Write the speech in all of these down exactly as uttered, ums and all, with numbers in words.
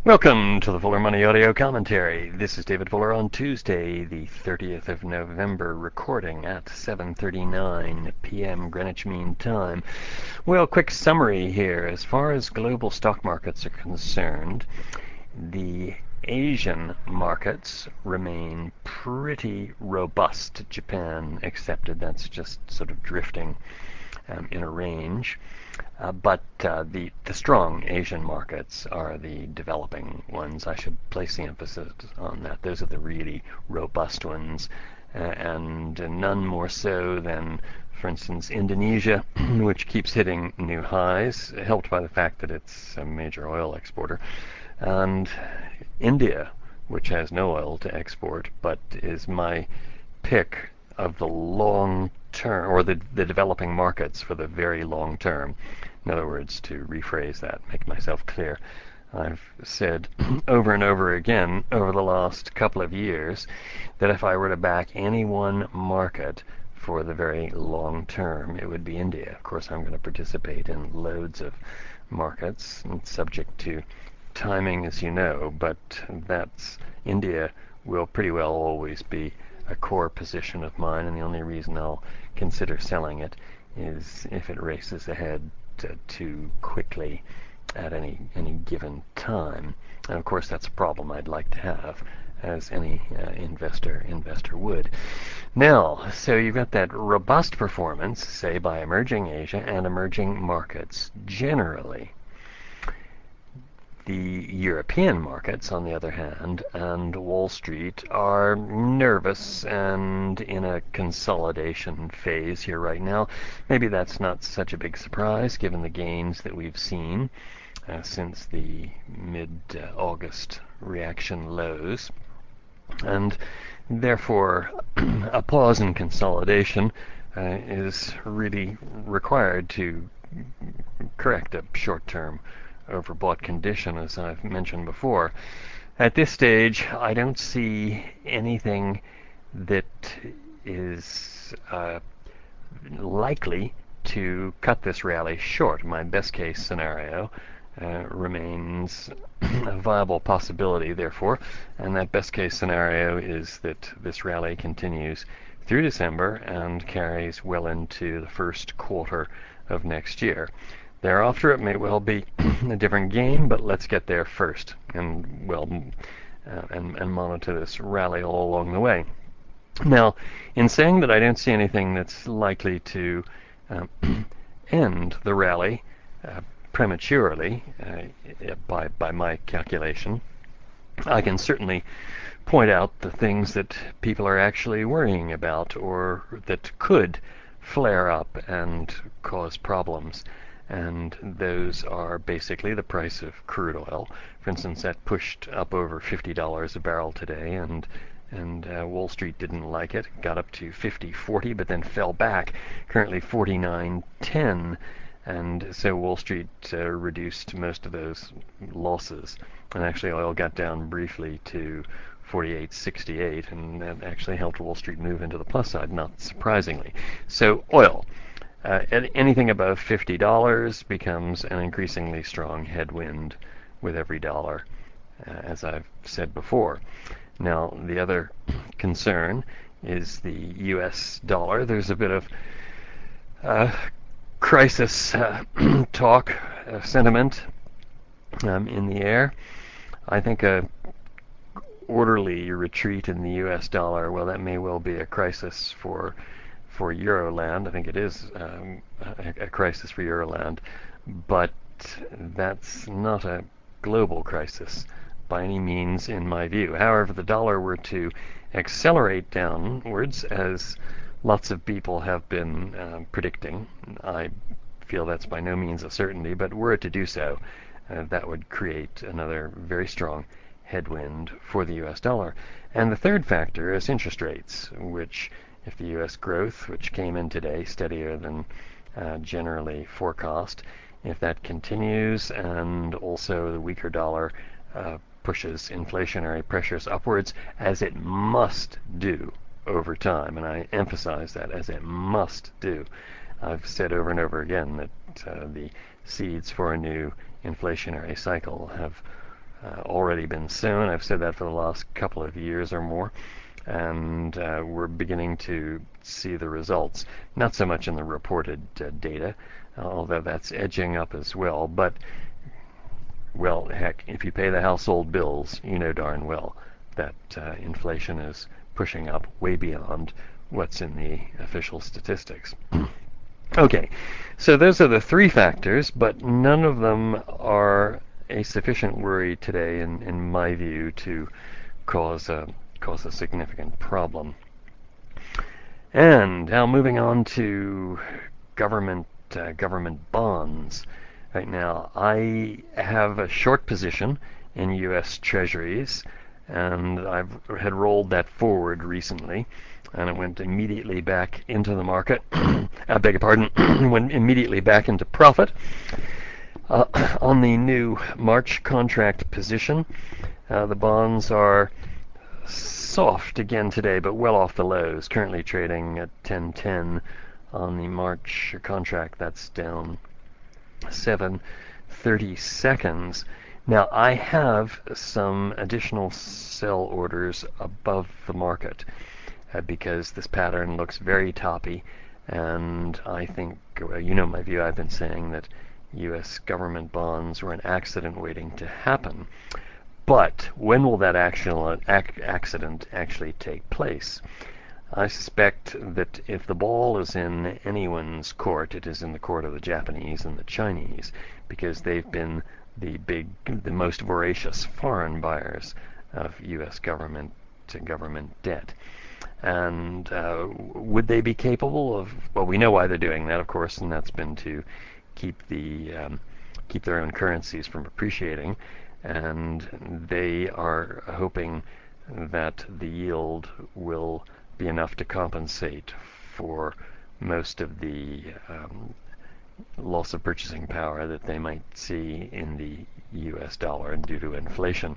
Welcome to the Fuller Money Audio Commentary. This is David Fuller on Tuesday, the thirtieth of November, recording at seven thirty-nine p m Greenwich Mean Time. Well, quick summary here. As far as global stock markets are concerned, the Asian markets remain pretty robust. Japan accepted. That's just sort of drifting um, in a range. Uh, but uh, the, the strong Asian markets are the developing ones. I should place the emphasis on that. Those are the really robust ones, uh, and none more so than, for instance, Indonesia, which keeps hitting new highs, helped by the fact that it's a major oil exporter, and India, which has no oil to export, but is my pick of the long term, or the, the developing markets for the very long term. In other words, to rephrase that, make myself clear, I've said over and over again over the last couple of years that if I were to back any one market for the very long term, it would be India. Of course, I'm going to participate in loads of markets, and subject to timing, as you know, but that's India will pretty well always be a core position of mine, and the only reason I'll consider selling it is if it races ahead uh, too quickly at any any given time. And of course, that's a problem I'd like to have, as any uh, investor investor would. Now, so you've got that robust performance, say, by emerging Asia and emerging markets generally. The European markets, on the other hand, and Wall Street are nervous and in a consolidation phase here right now. Maybe that's not such a big surprise given the gains that we've seen uh, since the mid-August reaction lows. And therefore, a pause in consolidation uh, is really required to correct a short-term overbought condition, as I've mentioned before. At this stage, I don't see anything that is uh, likely to cut this rally short. My best case scenario uh, remains a viable possibility, therefore, and that best case scenario is that this rally continues through December and carries well into the first quarter of next year. Thereafter, it may well be a different game, but let's get there first, and well, uh, and, and monitor this rally all along the way. Now, in saying that I don't see anything that's likely to um, end the rally uh, prematurely, uh, by by my calculation, I can certainly point out the things that people are actually worrying about, or that could flare up and cause problems. And those are basically the price of crude oil. For instance, that pushed up over fifty dollars a barrel today, and and uh, Wall Street didn't like it. Got up to fifty forty, but then fell back. Currently forty-nine ten, and so Wall Street uh, reduced most of those losses. And actually, oil got down briefly to forty-eight sixty-eight, and that actually helped Wall Street move into the plus side, not surprisingly. So oil. Uh, anything above fifty dollars becomes an increasingly strong headwind with every dollar, uh, as I've said before. Now, the other concern is the U S dollar. There's a bit of uh, crisis uh, talk, uh, sentiment um, in the air. I think a orderly retreat in the U S dollar, well, that may well be a crisis for for Euroland. I think it is um, a, a crisis for Euroland, but that's not a global crisis by any means in my view. However, if the dollar were to accelerate downwards, as lots of people have been uh, predicting, I feel that's by no means a certainty, but were it to do so, uh, that would create another very strong headwind for the U S dollar. And the third factor is interest rates, which, if the U S growth, which came in today steadier than uh, generally forecast, if that continues, and also the weaker dollar uh, pushes inflationary pressures upwards, as it must do over time, and I emphasize that, as it must do. I've said over and over again that uh, the seeds for a new inflationary cycle have uh, already been sown. I've said that for the last couple of years or more, and uh, we're beginning to see the results. Not so much in the reported uh, data, although that's edging up as well, but well, heck, if you pay the household bills, you know darn well that uh, inflation is pushing up way beyond what's in the official statistics. Okay, so those are the three factors, but none of them are a sufficient worry today, in, in my view, to cause a, cause a significant problem. And now moving on to government uh, government bonds. Right now, I have a short position in U S Treasuries, and I've had rolled that forward recently, and it went immediately back into the market. I beg your pardon, went immediately back into profit uh, on the new March contract position. Uh, the bonds are soft again today, but well off the lows. Currently trading at ten ten on the March contract. That's down seven thirty seconds. Now I have some additional sell orders above the market uh, because this pattern looks very toppy, and I think, well, you know my view, I've been saying that U S government bonds were an accident waiting to happen. But when will that accident actually take place? I suspect that if the ball is in anyone's court, it is in the court of the Japanese and the Chinese, because they've been the big, the most voracious foreign buyers of U S government to government debt. And uh, would they be capable of? Well, we know why they're doing that, of course, and that's been to keep the um, keep their own currencies from appreciating. And they are hoping that the yield will be enough to compensate for most of the um, loss of purchasing power that they might see in the U S dollar due to inflation.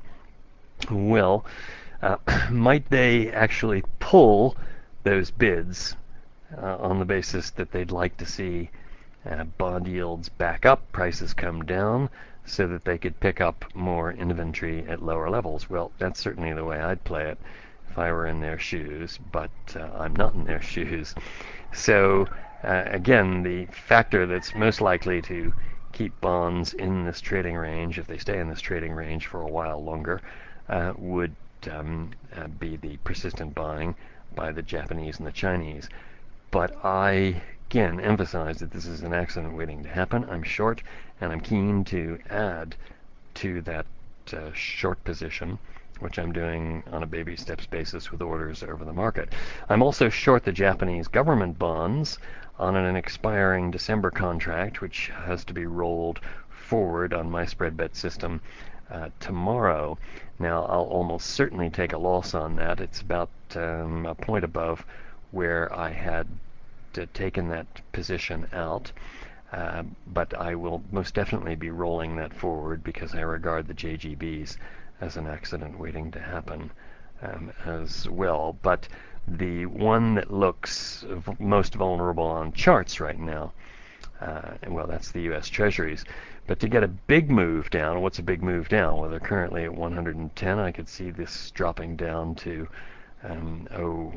Well, uh, might they actually pull those bids uh, on the basis that they'd like to see uh, bond yields back up, prices come down, so that they could pick up more inventory at lower levels? Well, that's certainly the way I'd play it if I were in their shoes, but uh, I'm not in their shoes. So uh, again, the factor that's most likely to keep bonds in this trading range, if they stay in this trading range for a while longer, uh, would um, uh, be the persistent buying by the Japanese and the Chinese. But I again emphasize that this is an accident waiting to happen. I'm short, and I'm keen to add to that uh, short position, which I'm doing on a baby steps basis with orders over the market. I'm also short the Japanese government bonds on an expiring December contract, which has to be rolled forward on my spread bet system uh, tomorrow. Now, I'll almost certainly take a loss on that. It's about um, a point above where I had uh, taken that position out. Uh, but I will most definitely be rolling that forward because I regard the J G Bs as an accident waiting to happen um, as well. But the one that looks v- most vulnerable on charts right now, uh, well, that's the U S Treasuries. But to get a big move down, what's a big move down? Well, they're currently at one hundred ten. I could see this dropping down to um, oh,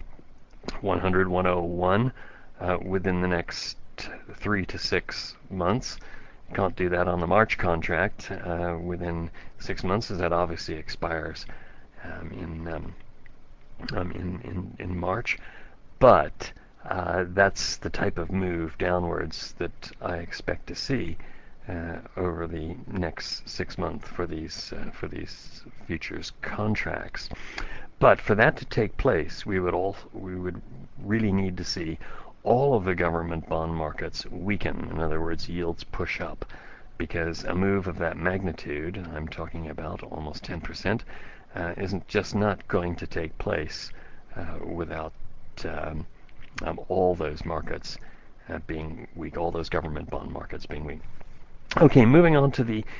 one hundred, one oh one uh, within the next three to six months. Can't do that on the March contract uh, within six months, as that obviously expires um, in, um, um, in in in March. But uh, that's the type of move downwards that I expect to see uh, over the next six months for these uh, for these futures contracts. But for that to take place, we would all we would really need to see all of the government bond markets weaken. In other words, yields push up, because a move of that magnitude, I'm talking about almost ten percent, uh, isn't just not going to take place uh, without um, um, all those markets uh, being weak, all those government bond markets being weak. Okay, moving on to the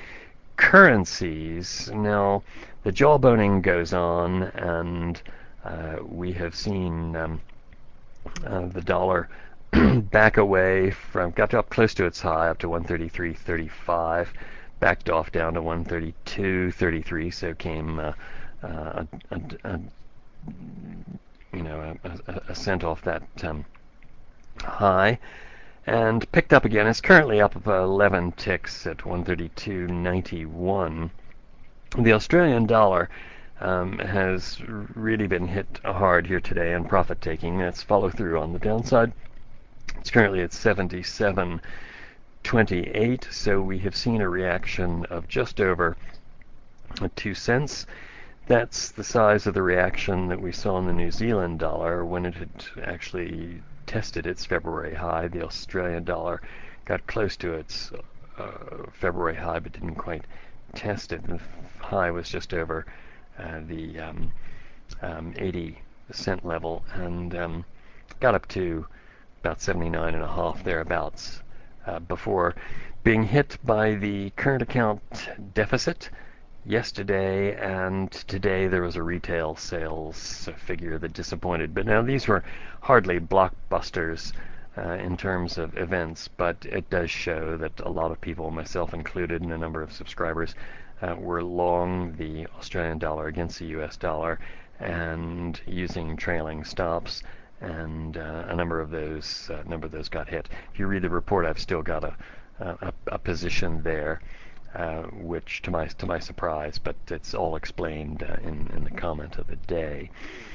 currencies. Now, the jawboning goes on, and uh, we have seen um, uh, the dollar back away from, got up close to its high, up to one thirty-three thirty-five, backed off down to one thirty-two thirty-three, so came uh, uh, a, a, a, you know a, a cent off that um, high, and picked up again. It's currently up eleven ticks at one thirty-two ninety-one. The Australian dollar um, has really been hit hard here today on profit taking. That's follow through on the downside. It's currently at seventy-seven twenty-eight, so we have seen a reaction of just over two cents. That's the size of the reaction that we saw in the New Zealand dollar when it had actually tested its February high. The Australian dollar got close to its uh, February high but didn't quite test it. The high was just over uh, the um, um, eighty cent level, and um, got up to about seventy-nine and a half thereabouts uh, before being hit by the current account deficit yesterday, and today there was a retail sales figure that disappointed. But now these were hardly blockbusters uh, in terms of events, but it does show that a lot of people, myself included, and a number of subscribers uh, were long the Australian dollar against the U S dollar and using trailing stops, and uh, a number of those uh, number of those got hit. If you read the report, I've still got a a, a position there. Uh, which, to my to my surprise, but it's all explained uh, in in the comment of the day.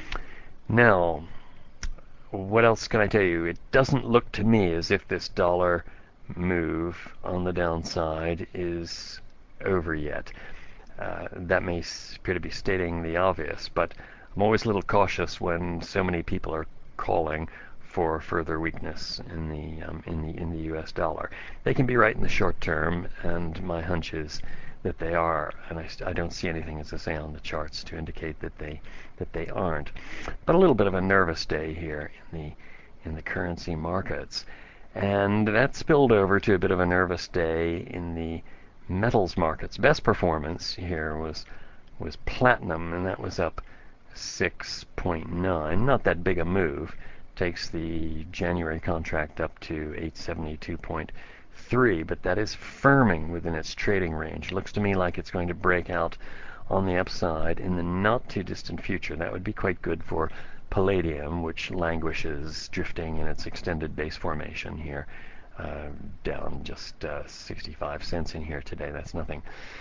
Now, what else can I tell you? It doesn't look to me as if this dollar move on the downside is over yet. Uh, that may appear to be stating the obvious, but I'm always a little cautious when so many people are calling for further weakness in the um, in the in the U S dollar. They can be right in the short term, and my hunch is that they are, and I, I don't see anything, as I say, on the charts to indicate that they that they aren't. But a little bit of a nervous day here in the in the currency markets, and that spilled over to a bit of a nervous day in the metals markets. Best performance here was was platinum, and that was up six point nine. Not that big a move. Takes the January contract up to eight seventy-two point three, but that is firming within its trading range. Looks to me like it's going to break out on the upside in the not too distant future. That would be quite good for palladium, which languishes drifting in its extended base formation here, uh, down just uh, sixty-five cents in here today. That's nothing.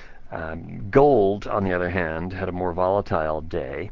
Um, gold, on the other hand, had a more volatile day,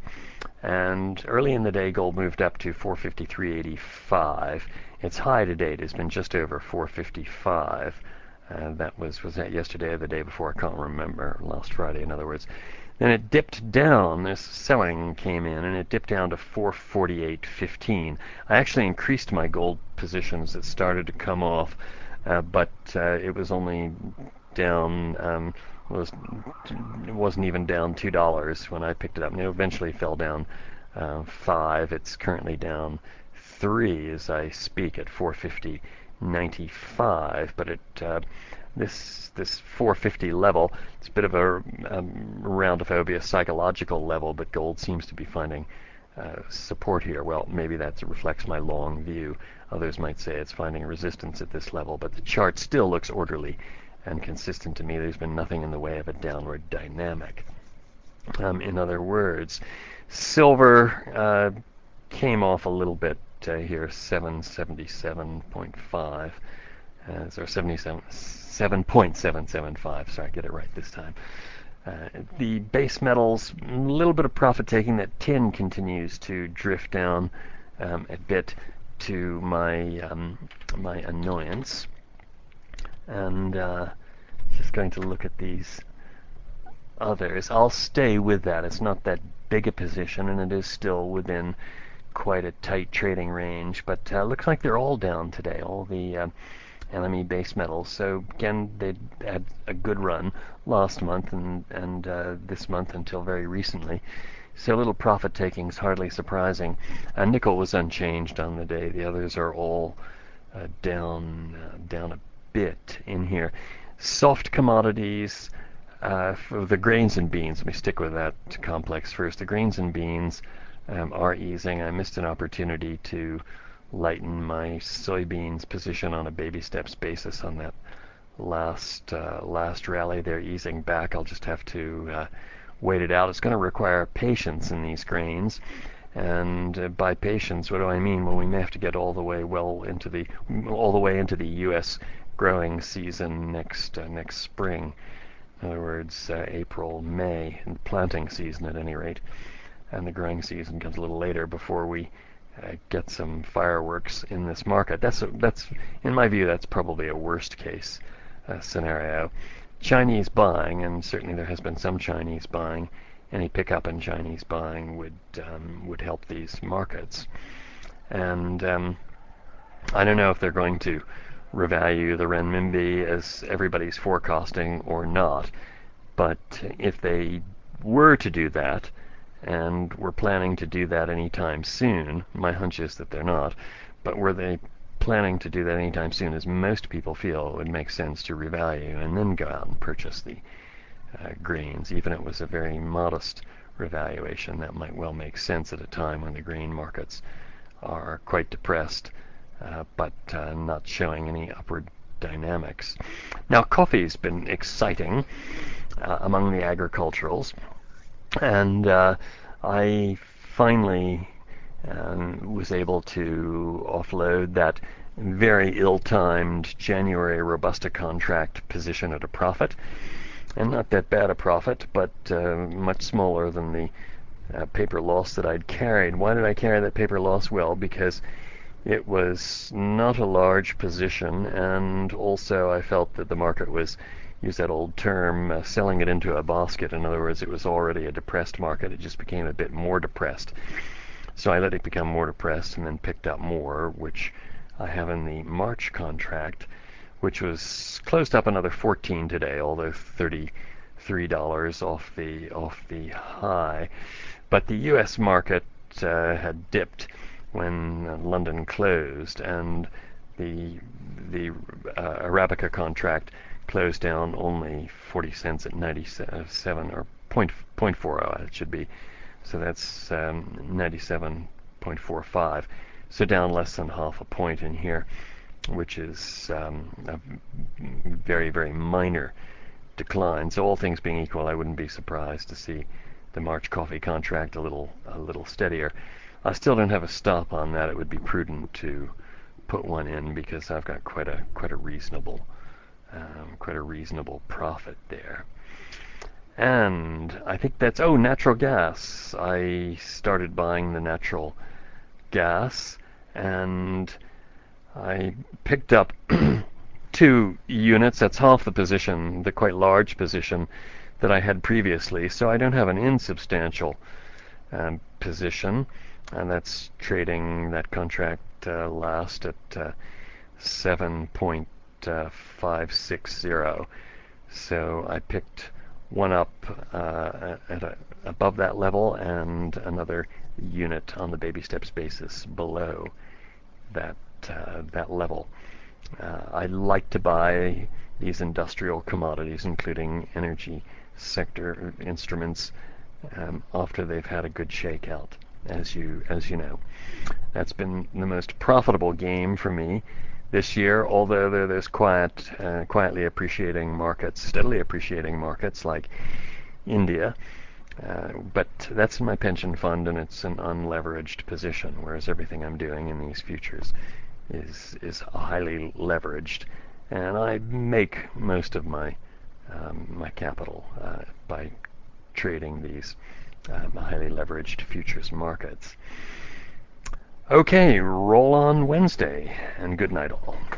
and early in the day gold moved up to four fifty-three eighty-five. Its high to date has been just over four fifty-five. Uh, that was was that yesterday or the day before? I can't remember. Last Friday, in other words. Then it dipped down. This selling came in, and it dipped down to four forty-eight fifteen. I actually increased my gold positions that started to come off, uh, but uh, it was only down. Um, was it wasn't even down two dollars when I picked it up, and it eventually fell down uh, five. It's currently down three as I speak at four fifty ninety-five. But it uh, this this four fifty level, it's a bit of a um, roundophobia psychological level, but gold seems to be finding uh, support here. Well, maybe that reflects my long view. Others might say it's finding resistance at this level, but the chart still looks orderly and consistent to me. There's been nothing in the way of a downward dynamic. Um, in other words, silver uh, came off a little bit uh, here, seven seventy-seven point five, uh, or seventy-seven, seven point seven seven five. Sorry, get it right this time. Uh, the base metals, a little bit of profit taking. That tin continues to drift down um, a bit to my um, my annoyance. And uh, just going to look at these others. I'll stay with that. It's not that big a position, and it is still within quite a tight trading range. But uh, looks like they're all down today, all the uh, L M E base metals. So again, they had a good run last month and and uh, this month until very recently. So a little profit taking is hardly surprising. Uh, nickel was unchanged on the day. The others are all uh, down uh, down a bit in here. Soft commodities, uh, for the grains and beans, let me stick with that complex first. The grains and beans um, are easing. I missed an opportunity to lighten my soybeans position on a baby steps basis on that last uh, last rally. They're easing back. I'll just have to uh, wait it out. It's going to require patience in these grains. And uh, by patience, what do I mean? Well, we may have to get all the way well into the all the way into the U S growing season next uh, next spring. In other words, uh, April, May, and planting season at any rate. And the growing season comes a little later before we uh, get some fireworks in this market. That's a, that's in my view, that's probably a worst case uh, scenario. Chinese buying, and certainly there has been some Chinese buying. Any pickup in Chinese buying would um, would help these markets. And um, I don't know if they're going to revalue the renminbi as everybody's forecasting or not. But if they were to do that, and we're planning to do that anytime soon, my hunch is that they're not, but were they planning to do that anytime soon, as most people feel it would make sense to revalue and then go out and purchase the uh, grains, even if it was a very modest revaluation. That might well make sense at a time when the grain markets are quite depressed, uh, but uh, not showing any upward dynamics. Now, coffee's been exciting uh, among the agriculturals, and uh, I finally um, was able to offload that very ill-timed January Robusta contract position at a profit, and not that bad a profit, but uh, much smaller than the uh, paper loss that I'd carried. Why did I carry that paper loss? Well, because it was not a large position, and also I felt that the market was, use that old term, uh, selling it into a basket. In other words, it was already a depressed market. It just became a bit more depressed. So I let it become more depressed and then picked up more, which I have in the March contract, which was closed up another fourteen today, although thirty-three dollars off the off the high. But the U S market uh, had dipped when uh, London closed, and the the uh, Arabica contract closed down only forty cents at ninety-seven, or point point four oh it should be. So that's um, ninety-seven point four five. So down less than half a point in here, which is um, a very, very minor decline. So all things being equal, I wouldn't be surprised to see the March coffee contract a little a little steadier. I still don't have a stop on that. It would be prudent to put one in because I've got quite a quite a reasonable um, quite a reasonable profit there. And I think that's oh natural gas. I started buying the natural gas, and I picked up two units. That's half the position, the quite large position that I had previously. So I don't have an insubstantial um, position, and that's trading that contract uh, last at uh, seven point five six zero. So I picked one up uh, at a, above that level and another unit on the baby steps basis below that uh, that level. Uh, I like to buy these industrial commodities, including energy sector instruments, um, after they've had a good shakeout, as you as you know. That's been the most profitable game for me this year, although there, there's quiet, uh, quietly appreciating markets, steadily appreciating markets like India. Uh, but that's in my pension fund, and it's an unleveraged position, whereas everything I'm doing in these futures is is highly leveraged, and I make most of my um, my capital uh, by trading these um, highly leveraged futures markets. Okay, roll on Wednesday, and good night all.